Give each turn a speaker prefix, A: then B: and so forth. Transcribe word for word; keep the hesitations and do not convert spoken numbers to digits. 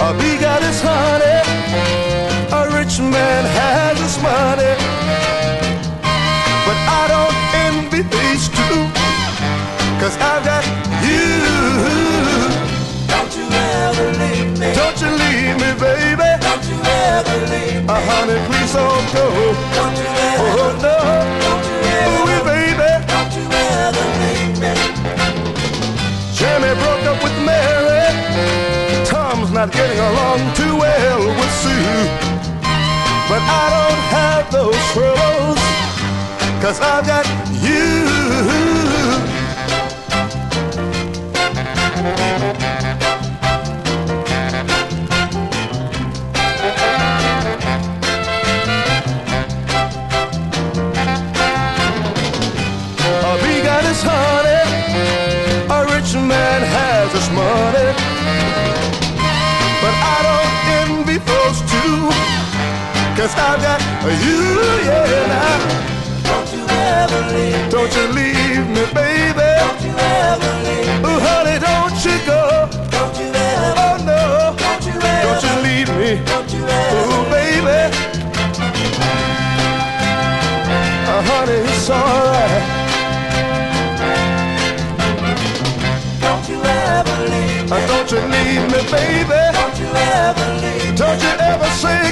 A: A bee got his honey, a rich man has his money, but I don't envy these two, 'cause I've got you.
B: Don't you ever leave me.
A: Don't you leave me, baby.
B: Don't you ever leave me.
A: Uh, honey, please don't go.
B: Don't you ever.
A: Oh, no.
B: Don't you ever.
A: Ooh, baby.
B: Don't you ever leave me.
A: Jimmy broke up with Mary. Tom's not getting along too well with Sue. But I don't have those troubles, 'cause I've got you. A bee got his honey, a rich man has his money, but I don't envy those two, 'cause I've got you, yeah, now.
B: Don't you ever leave me.
A: Don't you leave me, baby.
B: Don't you ever leave me.
A: Oh, honey, don't you go.
B: Don't you ever.
A: Oh, no.
B: Don't you ever.
A: Don't you leave me.
B: Don't you ever.
A: Oh, baby. Uh, honey, it's alright.
B: Don't you ever leave me.
A: Uh, don't you leave me, baby.
B: Don't you ever leave me.
A: Don't you ever say